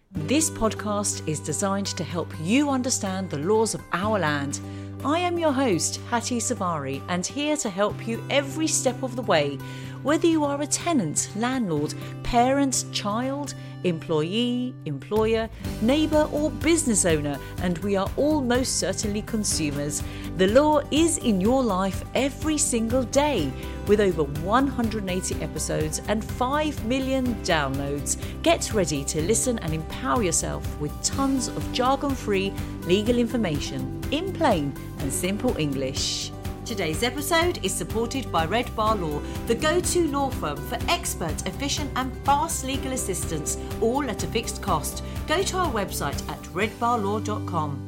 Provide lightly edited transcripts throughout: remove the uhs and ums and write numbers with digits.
This podcast is designed to help you understand the laws of our land. I am your host, Hattie Savari, and here to help you every step of the way. Whether you are a tenant, landlord, parent, child, employee, employer, neighbour or business owner, and we are all most certainly consumers, the law is in your life every single day. With over 180 episodes and 5 million downloads, get ready to listen and empower yourself with tons of jargon-free legal information in plain and simple English. Today's episode is supported by Red Bar Law, the go-to law firm for expert, efficient and fast legal assistance, all at a fixed cost. Go to our website at redbarlaw.com.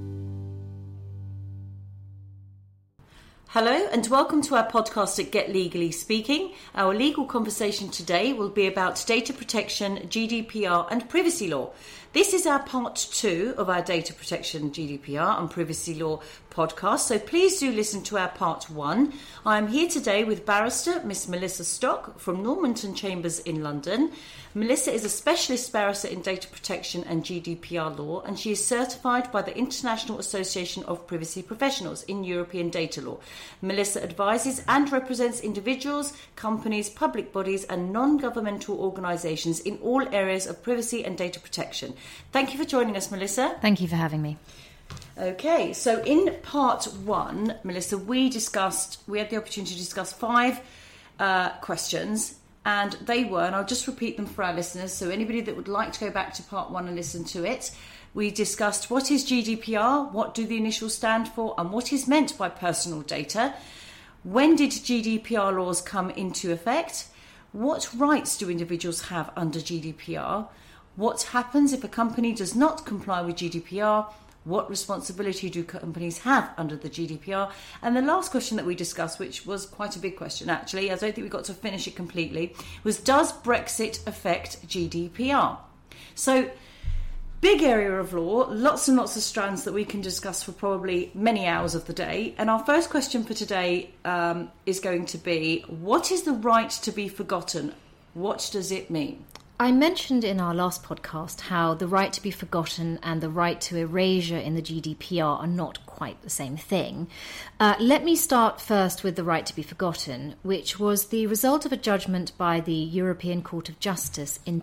Hello and welcome to our podcast at Get Legally Speaking. Our legal conversation today will be about data protection, GDPR and privacy law. This is our part 2 of our data protection, GDPR and privacy law podcast, so please do listen to our part 1. I am here today with barrister Miss Melissa Stock from Normanton Chambers in London. Melissa is a specialist barrister in data protection and GDPR law, and she is certified by the International Association of Privacy Professionals in European data law. Melissa advises and represents individuals, companies, public bodies and non-governmental organisations in all areas of privacy and data protection. Thank you for joining us, Melissa. Thank you for having me. Okay, so in part 1, Melissa, we had the opportunity to discuss 5 questions, and they were, and I'll just repeat them for our listeners, so anybody that would like to go back to part 1 and listen to it. We discussed what is GDPR, what do the initials stand for, and what is meant by personal data. When did GDPR laws come into effect? What rights do individuals have under GDPR? What happens if a company does not comply with GDPR? What responsibility do companies have under the GDPR? And the last question that we discussed, which was quite a big question actually, I don't think we got to finish it completely, was does Brexit affect GDPR? So, big area of law, lots and lots of strands that we can discuss for probably many hours of the day. And our first question for today is going to be, what is the right to be forgotten? What does it mean? I mentioned in our last podcast how the right to be forgotten and the right to erasure in the GDPR are not quite the same thing. Let me start first with the right to be forgotten, which was the result of a judgment by the European Court of Justice in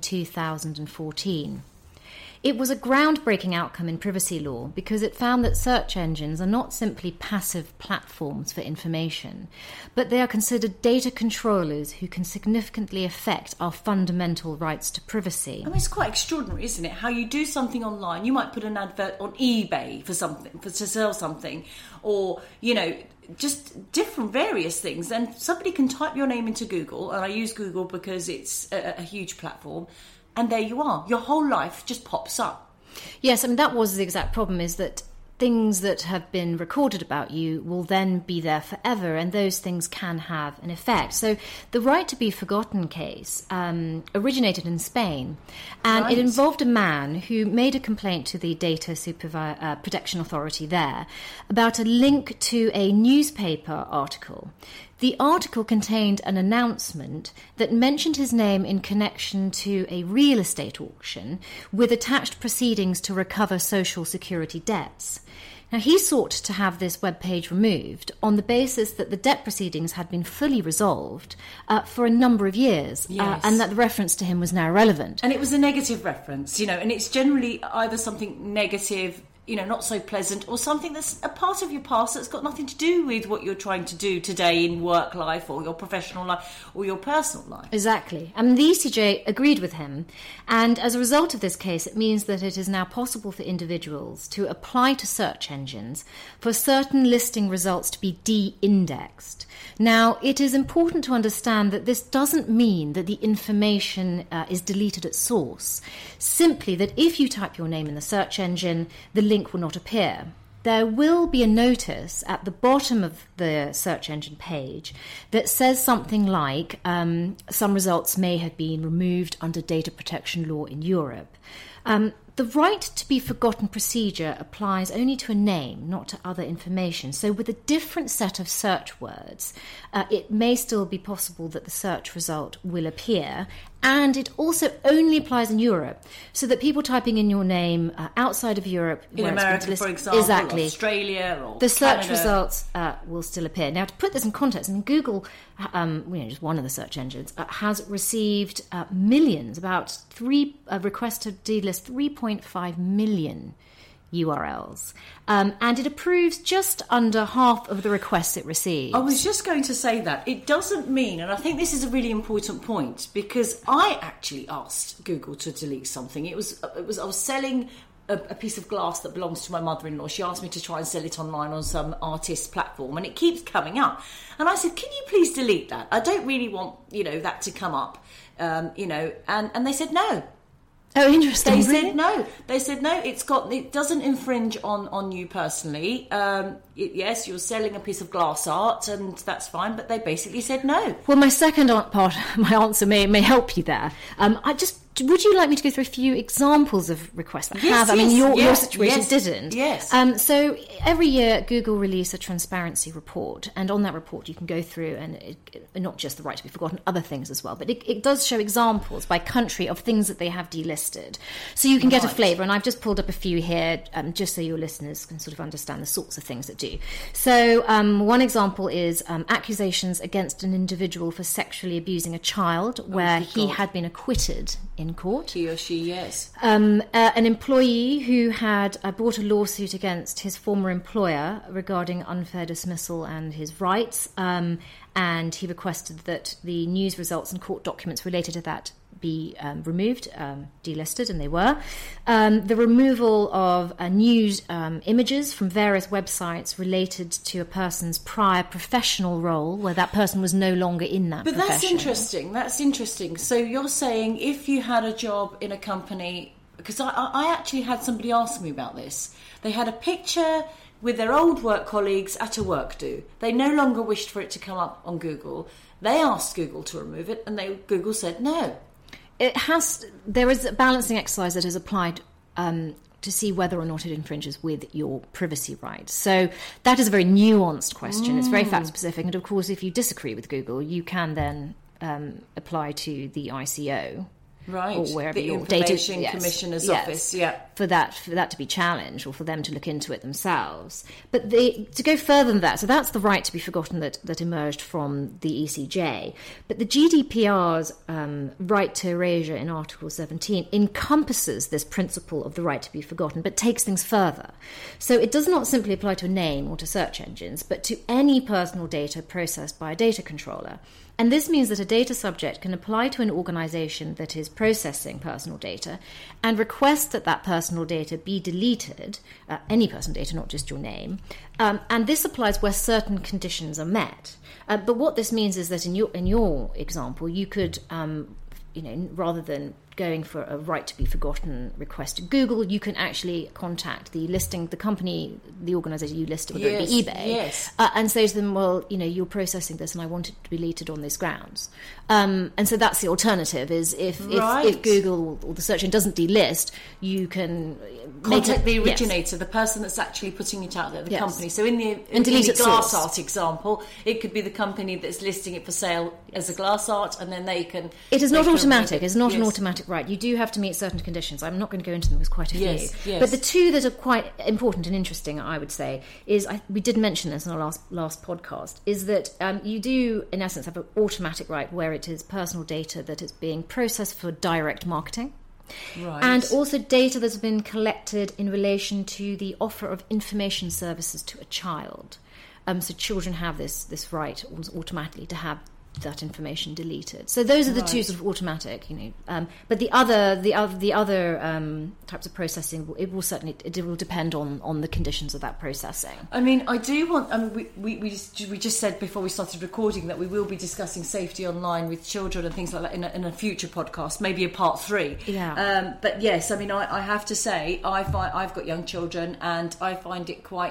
2014. It was a groundbreaking outcome in privacy law because it found that search engines are not simply passive platforms for information, but they are considered data controllers who can significantly affect our fundamental rights to privacy. I mean, it's quite extraordinary, isn't it? How you do something online, you might put an advert on eBay for something, to sell something, or, just different various things, and somebody can type your name into Google, and I use Google because it's a huge platform, and there you are. Your whole life just pops up. Yes, I mean, that was the exact problem, is that things that have been recorded about you will then be there forever, and those things can have an effect. So the right to be forgotten case originated in Spain, and It involved a man who made a complaint to the Data Protection Authority there about a link to a newspaper article. The article contained an announcement that mentioned his name in connection to a real estate auction with attached proceedings to recover social security debts. Now, he sought to have this webpage removed on the basis that the debt proceedings had been fully resolved for a number of years, and that the reference to him was now irrelevant. And it was a negative reference, and it's generally either something negative, not so pleasant, or something that's a part of your past that's got nothing to do with what you're trying to do today in work life or your professional life or your personal life. Exactly. And the ECJ agreed with him. And as a result of this case, it means that it is now possible for individuals to apply to search engines for certain listing results to be de-indexed. Now, it is important to understand that this doesn't mean that the information is deleted at source. Simply that if you type your name in the search engine, the link will not appear. There will be a notice at the bottom of the search engine page that says something like some results may have been removed under data protection law in Europe. The right to be forgotten procedure applies only to a name, not to other information. So with a different set of search words, it may still be possible that the search result will appear. And it also only applies in Europe, so that people typing in your name outside of Europe, in America, for example, exactly, or Australia, or the search Canada. results will still appear. Now, to put this in context, I mean, Google, just one of the search engines, has received millions, about requests to delist 3.5 million URLs, and it approves just under half of the requests it receives. I was just going to say that. It doesn't mean, and I think this is a really important point, because I actually asked Google to delete something. I was selling a piece of glass that belongs to my mother-in-law. She asked me to try and sell it online on some artist platform, and it keeps coming up. And I said, can you please delete that? I don't really want, that to come up, and they said no. Oh, interesting. They said no. It doesn't infringe on you personally. Yes, you're selling a piece of glass art, and that's fine. But they basically said no. Well, my second part, my answer may help you there. Would you like me to go through a few examples of requests that have? I mean, your situation didn't. Yes. So every year, Google release a transparency report, and on that report, you can go through and not just the right to be forgotten, other things as well. But it does show examples by country of things that they have delisted, so you can get a flavour. And I've just pulled up a few here, just so your listeners can sort of understand the sorts of things that do. So one example is accusations against an individual for sexually abusing a child, where he had been acquitted in court. He or she, yes. An employee who had brought a lawsuit against his former employer regarding unfair dismissal and his rights, and he requested that the news results and court documents related to that be removed, delisted, and they were. The removal of news images from various websites related to a person's prior professional role, where that person was no longer in that profession. But that's interesting. So you're saying if you had a job in a company, because I actually had somebody ask me about this. They had a picture with their old work colleagues at a work do. They no longer wished for it to come up on Google. They asked Google to remove it, and Google said no. There is a balancing exercise that is applied to see whether or not it infringes with your privacy rights. So that is a very nuanced question. It's very fact specific, and of course, if you disagree with Google, you can then apply to the ICO. Right, or wherever the your Information data Commissioner's Office, for that to be challenged, or for them to look into it themselves. But to go further than that, so that's the right to be forgotten that emerged from the ECJ. But the GDPR's right to erasure in Article 17 encompasses this principle of the right to be forgotten, but takes things further. So it does not simply apply to a name or to search engines, but to any personal data processed by a data controller. And this means that a data subject can apply to an organisation that is processing personal data and request that that personal data be deleted, any personal data, not just your name. And this applies where certain conditions are met. But what this means is that in your example, you could, rather than going for a right to be forgotten request to Google, you can actually contact the company, the organisation you listed, whether it be eBay, and say to them, well, you're processing this and I want it to be deleted on these grounds. And so that's the alternative, is if Google or the search engine doesn't delist, you can contact the originator, the person that's actually putting it out there, the company. So in the glass art example, it could be the company that's listing it for sale as a glass art, and then they can... It is not automatic. It's not an automatic right. You do have to meet certain conditions. I'm not going to go into them, there's quite a few. Yes. But the two that are quite important and interesting, I would say, is, we did mention this in our last podcast, is that you do, in essence, have an automatic right where it is personal data that is being processed for direct marketing. Right. And also data that's been collected in relation to the offer of information services to a child. So children have this right automatically to have that information deleted. So those are the two sort of automatic, but the other types of processing, it will depend on the conditions of that processing. I mean, I do want. I mean, we just said before we started recording that we will be discussing safety online with children and things like that in a future podcast, maybe a part 3. Yeah. But yes, I mean, I have to say, I've got young children, and I find it quite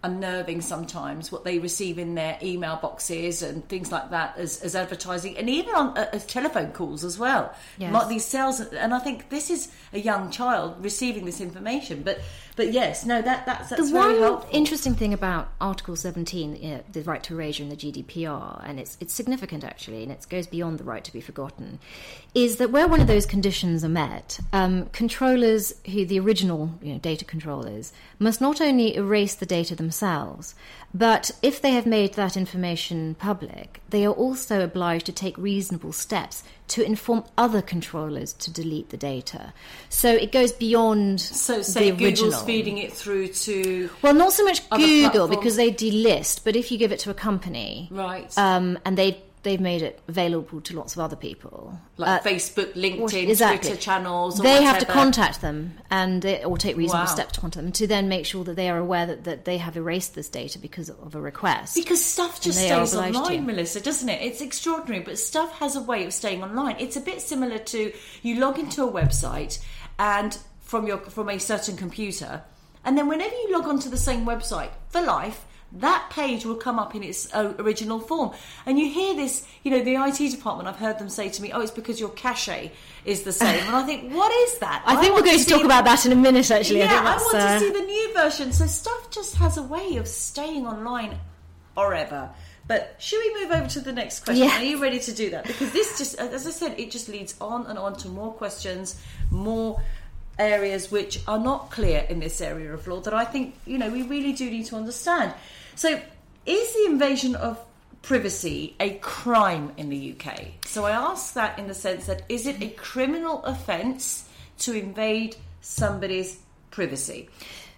unnerving sometimes what they receive in their email boxes and things like that as advertising, and even on as telephone calls as well. Yes. These sales, and I think this is a young child receiving this information. But yes, no, that's the very one helpful. interesting thing about Article 17, the right to erasure in the GDPR, and it's significant actually, and it goes beyond the right to be forgotten, is that where one of those conditions are met, controllers, who the original data controllers, must not only erase the data themselves, but if they have made that information public, they are also obliged to take reasonable steps to inform other controllers to delete the data. So it goes beyond So say the original. Google's feeding it through to... Well, not so much other Google, platforms. because they delist, but if you give it to a company, Right. and they've made it available to lots of other people, Like Facebook, LinkedIn, exactly. Twitter channels, or they have to whatever. contact them or take reasonable Wow. steps to contact them to then make sure that they are aware that they have erased this data because of a request. Because stuff just And they are stays obliged online, to. Melissa, doesn't it? It's extraordinary, but stuff has a way of staying online. It's a bit similar to you log into a website and from a certain computer, and then whenever you log onto the same website for life, that page will come up in its original form. And you hear this, the IT department, I've heard them say to me, it's because your cache is the same. And I think, what is that? I think we're going to talk about that in a minute, actually. Yeah, I think want to see the new version. So stuff just has a way of staying online forever. But should we move over to the next question? Yeah. Are you ready to do that? Because this just, as I said, it just leads on and on to more questions, more areas which are not clear in this area of law that I think, we really do need to understand. So, is the invasion of privacy a crime in the UK? So I ask that in the sense that, is it a criminal offence to invade somebody's privacy?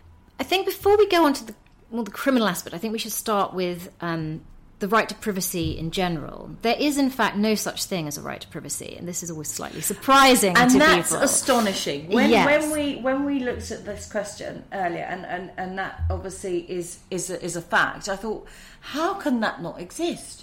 I think before we go on to the criminal aspect, I think we should start with the right to privacy in general. There is, in fact, no such thing as a right to privacy, and this is always slightly surprising to people. And that's astonishing. Yes. When we looked at this question earlier, and that obviously is a fact, I thought, how can that not exist?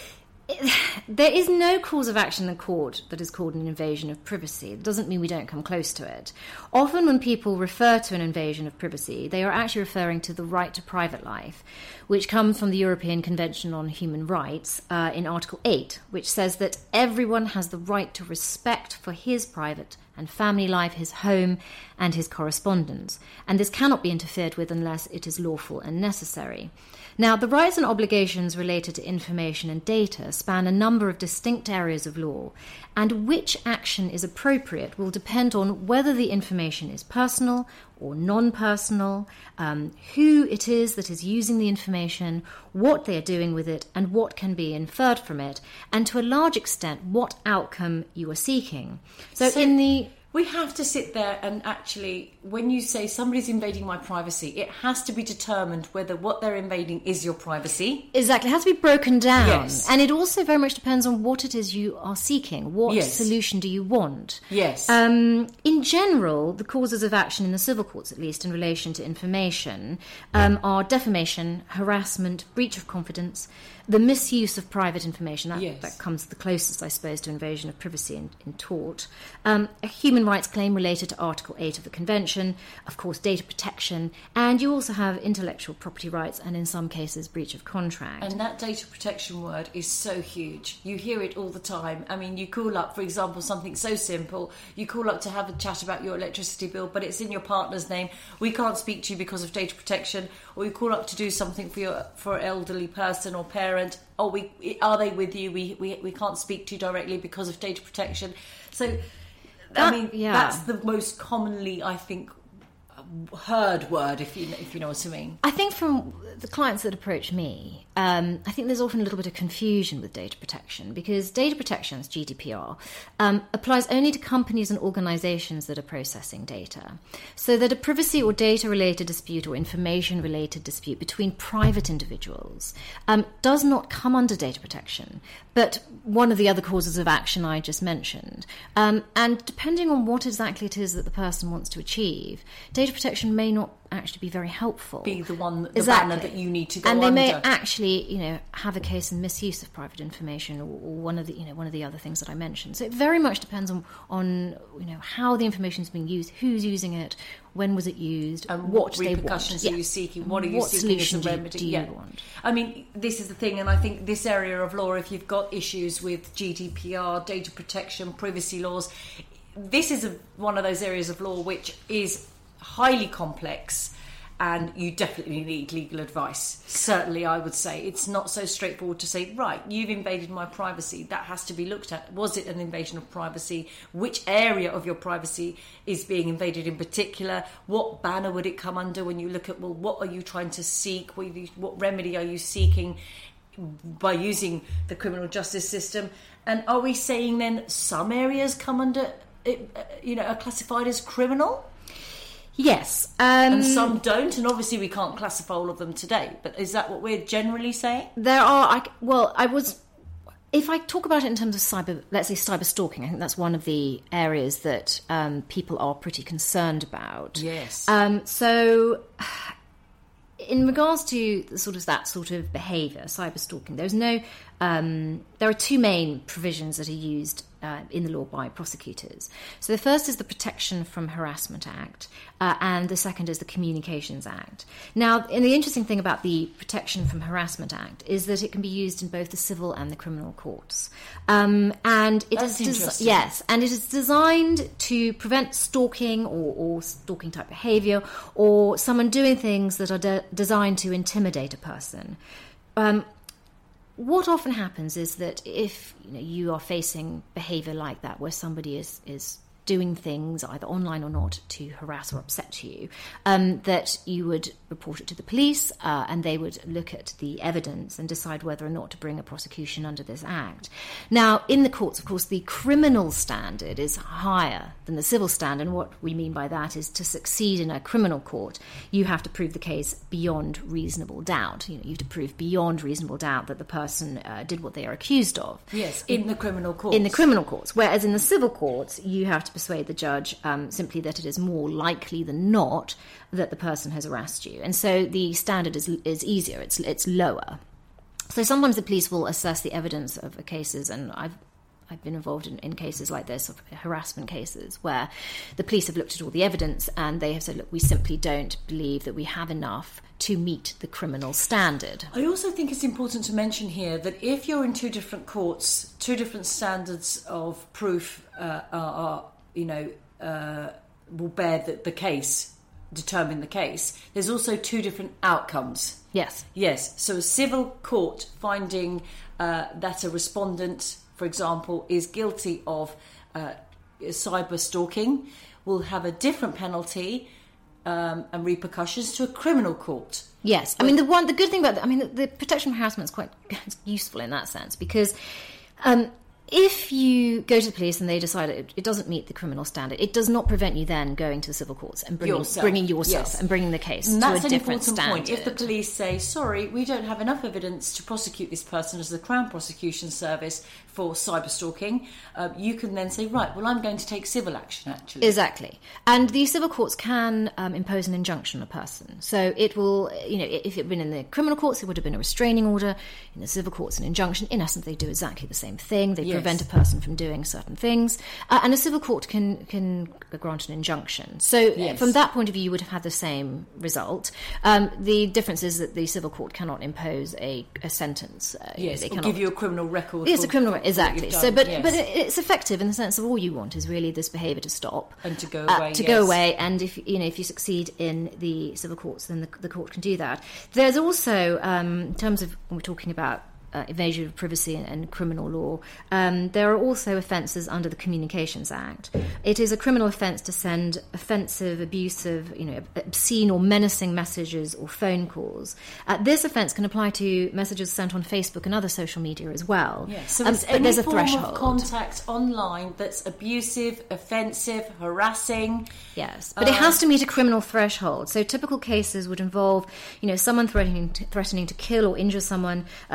There is no cause of action in court that is called an invasion of privacy. It doesn't mean we don't come close to it. Often when people refer to an invasion of privacy, they are actually referring to the right to private life, which comes from the European Convention on Human Rights in Article 8, which says that everyone has the right to respect for his private and family life, his home, and his correspondence. And this cannot be interfered with unless it is lawful and necessary. Now, the rights and obligations related to information and data span a number of distinct areas of law, and which action is appropriate will depend on whether the information is personal or non-personal, who it is that is using the information, what they are doing with it, and what can be inferred from it, and to a large extent, what outcome you are seeking. So we have to sit there and actually, when you say somebody's invading my privacy, it has to be determined whether what they're invading is your privacy. Exactly. It has to be broken down. Yes. And it also very much depends on what it is you are seeking. What Yes. solution do you want? Yes. In general, the causes of action in the civil courts, at least in relation to information, are defamation, harassment, breach of confidence, the misuse of private information. Yes. That comes the closest, I suppose, to invasion of privacy in tort. A human rights claim related to Article 8 of the Convention, of course, data protection, and you also have intellectual property rights and, in some cases, breach of contract. And that data protection word is so huge. You hear it all the time. I mean, you call up, for example, something so simple. You call up to have a chat about your electricity bill, but it's in your partner's name. We can't speak to you because of data protection. Or you call up to do something for an elderly person or parent. Oh, are they with you? We can't speak to you directly because of data protection. So, that's the most commonly, I think, heard word, if you know what I mean. I think from the clients that approach me, I think there's often a little bit of confusion with data protection, because data protection, as GDPR, applies only to companies and organisations that are processing data. So that a privacy or data-related dispute or information-related dispute between private individuals does not come under data protection, but one of the other causes of action I just mentioned. And depending on what exactly it is that the person wants to achieve, data protection may not actually be very helpful. Be the banner that you need to go under. And they may actually, have a case in misuse of private information, or one of the other things that I mentioned. So it very much depends on how the information is being used, who's using it, when was it used, and what repercussions are you seeking? What are you seeking as a remedy? Do you want? I mean, this is the thing, and I think this area of law, if you've got issues with GDPR, data protection, privacy laws, this is one of those areas of law which is highly complex, and you definitely need legal advice. Certainly, I would say it's not so straightforward to say, right, you've invaded my privacy. That has to be looked at. Was it an invasion of privacy? Which area of your privacy is being invaded in particular? What banner would it come under when you look at, well, what are you trying to seek? What remedy are you seeking by using the criminal justice system? And are we saying then some areas come under, are classified as criminal? Yes. And some don't, and obviously we can't classify all of them today, but is that what we're generally saying? If I talk about it in terms of cyber stalking, I think that's one of the areas that people are pretty concerned about. Yes. So in regards to that sort of behaviour, cyber stalking, there are two main provisions that are used in the law by prosecutors. So the first is the Protection from Harassment Act, and the second is the Communications Act. Now, the interesting thing about the Protection from Harassment Act is that it can be used in both the civil and the criminal courts. And it is designed to prevent stalking or stalking type behaviour, or someone doing things that are designed to intimidate a person. What often happens is that if you are facing behaviour like that, where somebody is doing things, either online or not, to harass or upset you, that you would report it to the police, and they would look at the evidence and decide whether or not to bring a prosecution under this act. Now, in the courts, of course, the criminal standard is higher than the civil standard, and what we mean by that is to succeed in a criminal court, you have to prove the case beyond reasonable doubt. You have to prove beyond reasonable doubt that the person did what they are accused of. Yes, in the criminal courts. In the criminal courts, whereas in the civil courts, you have to persuade the judge simply that it is more likely than not that the person has harassed you. And so the standard is easier, it's lower. So sometimes the police will assess the evidence of cases, and I've been involved in cases like this, of harassment cases, where the police have looked at all the evidence and they have said, look, we simply don't believe that we have enough to meet the criminal standard. I also think it's important to mention here that if you're in two different courts, two different standards of proof will bear the case, determine the case. There's also two different outcomes. Yes. So a civil court finding that a respondent, for example, is guilty of cyber stalking will have a different penalty and repercussions to a criminal court. Yes. I mean, the good thing about the protection from harassment is quite useful in that sense, because if you go to the police and they decide it doesn't meet the criminal standard, it does not prevent you then going to the civil courts and bringing yourself and bringing the case to a different standard. Point. If the police say, sorry, we don't have enough evidence to prosecute this person as the Crown Prosecution Service for cyber stalking, you can then say, right, well, I'm going to take civil action, actually. Exactly. And the civil courts can impose an injunction on a person. So it will, if it had been in the criminal courts, it would have been a restraining order. In the civil courts, an injunction. In essence, they do exactly the same thing. They prevent a person from doing certain things. And a civil court can grant an injunction. So from that point of view, you would have had the same result. The difference is that the civil court cannot impose a sentence. They cannot give you a criminal record. Yes, a criminal record, exactly. So, but it's effective in the sense of all you want is really this behaviour to stop and to go away. Go away, and if you succeed in the civil courts, then the court can do that. There's also, in terms of when we're talking about invasion of privacy and criminal law, there are also offences under the Communications Act. It is a criminal offence to send offensive, abusive, obscene or menacing messages or phone calls. This offence can apply to messages sent on Facebook and other social media as well. Yes. So it's any form of contact online that's abusive, offensive, harassing. Yes, but it has to meet a criminal threshold. So typical cases would involve, someone threatening to kill or injure someone, extreme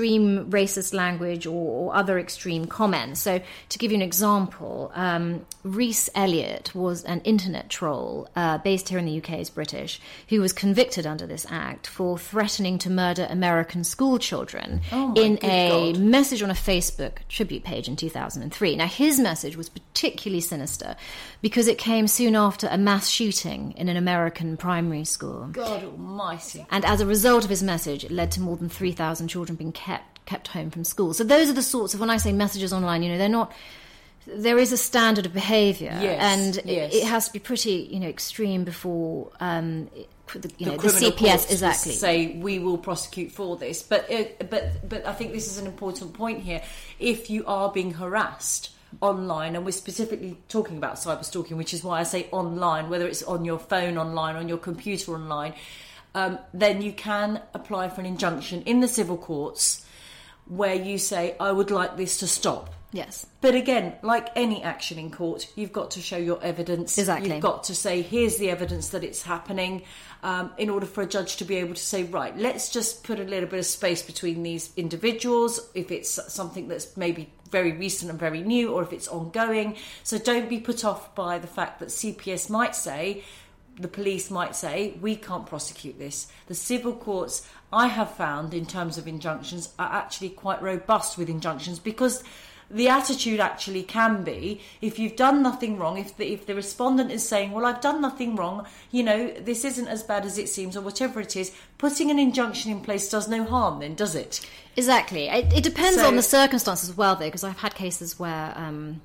extreme racist language or other extreme comments. So to give you an example, Rhys Elliott was an internet troll based here in the UK, is British, who was convicted under this act for threatening to murder American school children in a message on a Facebook tribute page in 2003. Now, his message was particularly sinister because it came soon after a mass shooting in an American primary school. God almighty. And as a result of his message, it led to more than 3,000 children being kept home from school. So those are the sorts of, when I say messages online, they're not, there is a standard of behaviour, and it has to be pretty, extreme before the CPS exactly say we will prosecute for this. But I think this is an important point here. If you are being harassed online, and we're specifically talking about cyber stalking, which is why I say online, whether it's on your phone online, on your computer online, then you can apply for an injunction in the civil courts where you say, I would like this to stop. Yes. But again, like any action in court, you've got to show your evidence. Exactly. You've got to say, here's the evidence that it's happening, in order for a judge to be able to say, right, let's just put a little bit of space between these individuals, if it's something that's maybe very recent and very new, or if it's ongoing. So don't be put off by the fact that CPS might say, the police might say, we can't prosecute this. The civil courts, I have found, in terms of injunctions, are actually quite robust with injunctions, because the attitude actually can be, if you've done nothing wrong, if the respondent is saying, well, I've done nothing wrong, this isn't as bad as it seems, or whatever it is, putting an injunction in place does no harm then, does it? Exactly. It depends on the circumstances as well, though, because I've had cases where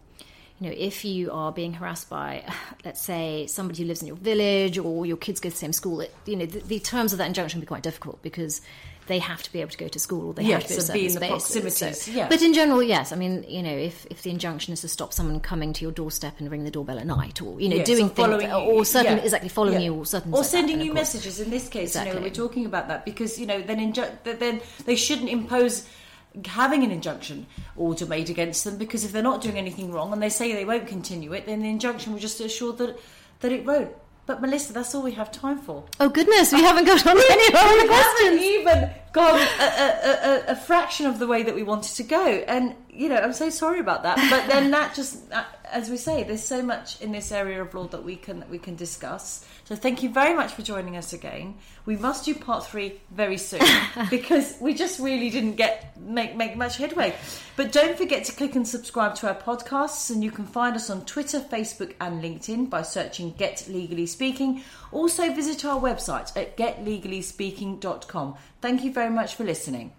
if you are being harassed by, let's say, somebody who lives in your village, or your kids go to the same school, the terms of that injunction can be quite difficult, because they have to be able to go to school, or they have to be in the proximities. So, but in general, yes. I mean, if the injunction is to stop someone coming to your doorstep and ringing the doorbell at night, or doing things, or certainly exactly following you, or certain, or sending you messages. In this case, we're talking about that because then they shouldn't impose having an injunction order made against them, because if they're not doing anything wrong and they say they won't continue it, then the injunction will just assure that it won't. But Melissa, that's all we have time for. Oh goodness, we haven't got on any other questions. We haven't even gone a fraction of the way that we wanted to go, and I'm so sorry about that. But then that just, as we say, there's so much in this area of law that we can discuss. So thank you very much for joining us again. We must do part 3 very soon because we just really didn't make much headway. But don't forget to click and subscribe to our podcasts, and you can find us on Twitter, Facebook and LinkedIn by searching Get Legally Speaking. Also visit our website at getlegallyspeaking.com. Thank you very much for listening.